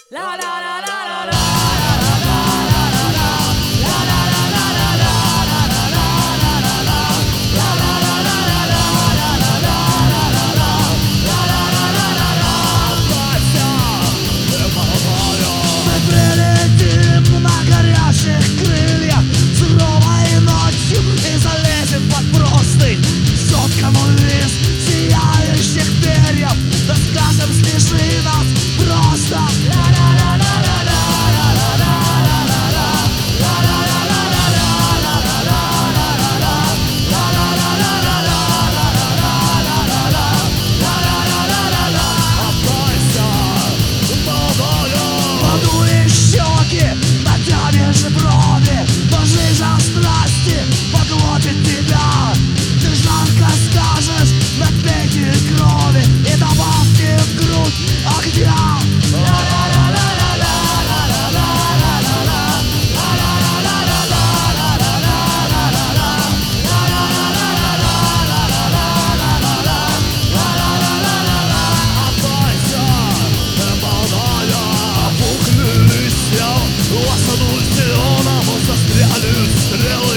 Прилетим на горячих крыльях суровой ночью и залезем под простынь соткому из сияющих перьев. Да скажем, смеши нас просто. Подули щеки, натянешь брови, но жижа страсти поглотит тебя. Ты жарко скажешь на пеке крови и добавки в грудь огня. Опухли листья, в осаду зеленом застряли стрелы.